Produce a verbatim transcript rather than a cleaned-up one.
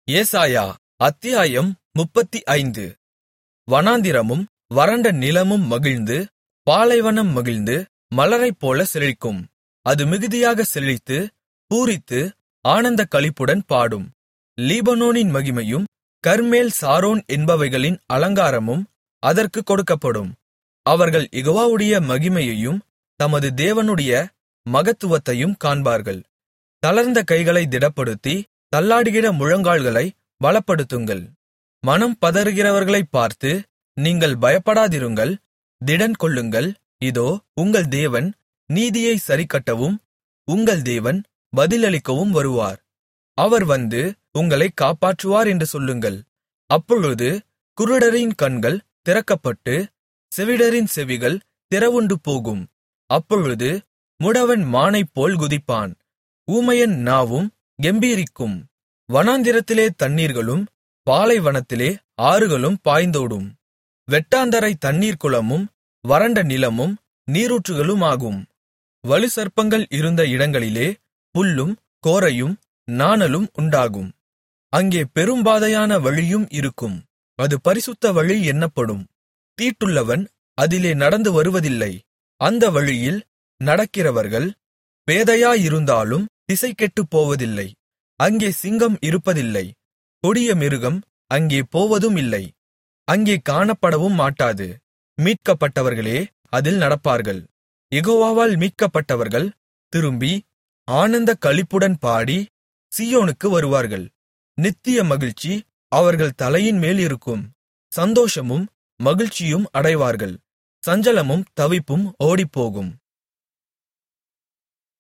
ஏசாயா அத்தியாயம் முப்பத்தைந்து. வனாந்திரமும் வறண்ட நிலமும் மகிழ்ந்து, பாலைவனம் மகிழ்ந்து மலரைப்போல செழிக்கும். அது மிகுதியாகச் செழித்து, பூரித்து, ஆனந்தக் களிப்புடன் பாடும். லீபனோனின் மகிமையும் கர்மேல் சாரோன் என்பவைகளின் அலங்காரமும் அதற்குக் கொடுக்கப்படும். அவர்கள் யெகோவாவுடைய மகிமையையும் தமது தேவனுடைய மகத்துவத்தையும் காண்பார்கள். தளர்ந்த கைகளைத் திடப்படுத்தி, தள்ளாடுகிற முழங்கால்களைப் பலப்படுத்துங்கள். மனம் பதறுகிறவர்களைப் பார்த்து, நீங்கள் பயப்படாதிருங்கள், திடன் கொள்ளுங்கள். இதோ உங்கள் தேவன் நீதியைச் சரிக்கட்டவும் உங்கள் தேவன் பதிலளிக்கவும் வருவார். அவர் வந்து உங்களைக் காப்பாற்றுவார் என்று சொல்லுங்கள். அப்பொழுது குருடரின் கண்கள் திறக்கப்பட்டு, செவிடரின் செவிகள் திறவுண்டு போகும். அப்பொழுது முடவன் மானைப்போல் குதிப்பான், ஊமையன் நாவும் கெம்பீரிக்கும். வனாந்திரத்திலே தண்ணீர்களும் பாலைவனத்திலே ஆறுகளும் பாய்ந்தோடும். வெட்டாந்தரை தண்ணீர் குளமும் வறண்ட நிலமும் நீரூற்றுகளுமாகும். வலுசர்ப்பங்கள் இருந்த இடங்களிலே புல்லும் கோரையும் நாணலும் உண்டாகும். அங்கே பெரும்பாதையான வழியும் இருக்கும். அது பரிசுத்த வழி என்னப்படும். தீட்டுள்ளவன் அதிலே நடந்து வருவதில்லை. அந்த வழியில் நடக்கிறவர்கள் பேதையாயிருந்தாலும் திசைகெட்டுப் போவதில்லை. அங்கே சிங்கம் இருப்பதில்லை, கொடிய மிருகம் அங்கே போவதும் இல்லை, அங்கே காணப்படவும் மாட்டாது. மீட்கப்பட்டவர்களே அதில் நடப்பார்கள். யெகோவாவால் மீட்கப்பட்டவர்கள் திரும்பி ஆனந்தக் களிப்புடன் பாடி சீயோனுக்கு வருவார்கள். நித்திய மகிழ்ச்சி அவர்கள் தலையின் மேல் இருக்கும். சந்தோஷமும் மகிழ்ச்சியும் அடைவார்கள். சஞ்சலமும் தவிப்பும் ஓடிப்போகும்.